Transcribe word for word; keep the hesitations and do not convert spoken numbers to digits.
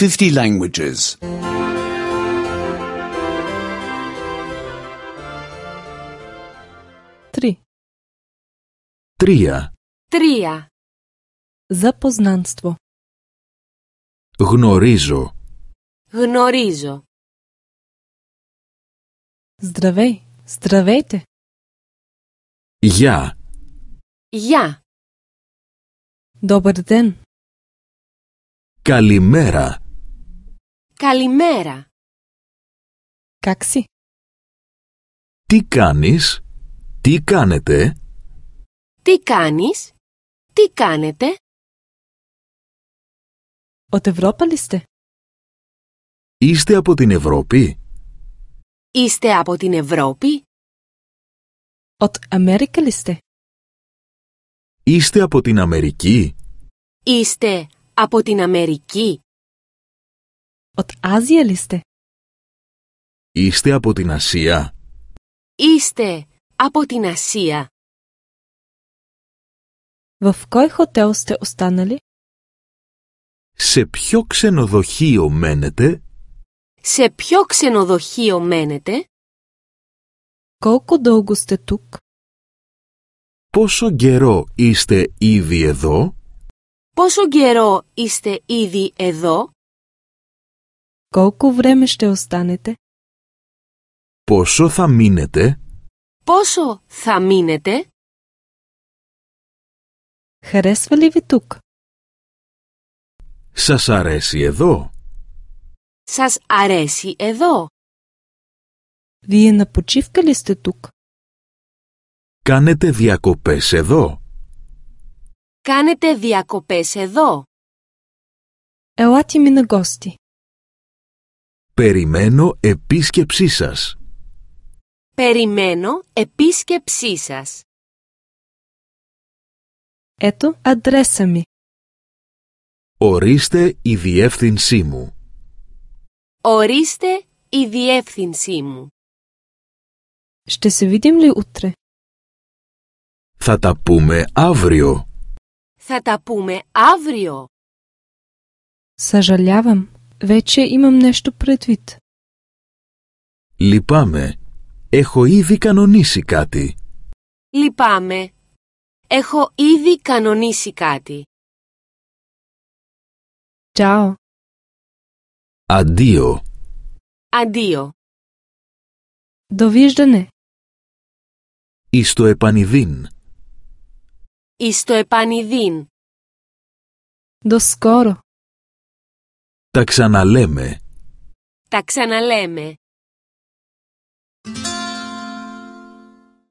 fifty languages. Три. Τρία. Τρία. Запознанство. Γνωρίζω. Γνωρίζω. Здравей, здравейте. Γεια. Γεια. Добър ден. Καλημέρα. Καλημέρα. Как си? Τι κάνεις? Τι κάνετε? Τι κάνεις? Τι κάνετε? От Европа ли сте? Είστε από την Ευρώπη? Είστε από την Ευρώπη? От Америка ли сте? Είστε από την Αμερική? Είστε από την Αμερική? От Азия ли сте? Είστε από την Ασία? Είστε από την Ασία? В кой хотел сте останали? Σε ποιο ξενοδοχείο μένετε? Σε ποιο ξενοδοχείο μένετε? Колко дълго сте тук? Πόσο καιρό είστε ήδη εδώ? Πόσο καιρό είστε ήδη εδώ? Колко време ще останете? Πόσο θα μείνετε? Πόσο θα μείνετε? Харесва ли ви тук? Σας αρέσει εδώ? Σας αρέσει εδώ? Вие на почивка ли сте тук? Κάνετε διακοπές εδώ? Κάνετε διακοπές εδώ? Елате ми на гости. Περιμένω επίσκεψή σας. Περιμένω επίσκεψή σας. Ето адреса ми. Ορίστε η διεύθυνσή μου. Ορίστε η διεύθυνσή μου. Ще се видим ли утре? Θα τα πούμε αύριο. Θα τα πούμε αύριο. Съжалявам, вече имам нещо предвид. Λυπάμαι. Έχω ήδη κανονίσει κάτι. Λυπάμαι. Έχω ήδη κανονίσει κάτι. Чао. Αντίο. Αντίο. Довиждане. Εις το επανειδήν. Εις το επανειδήν. До скоро. Τα ξαναλέμε. Τα ξαναλέμε.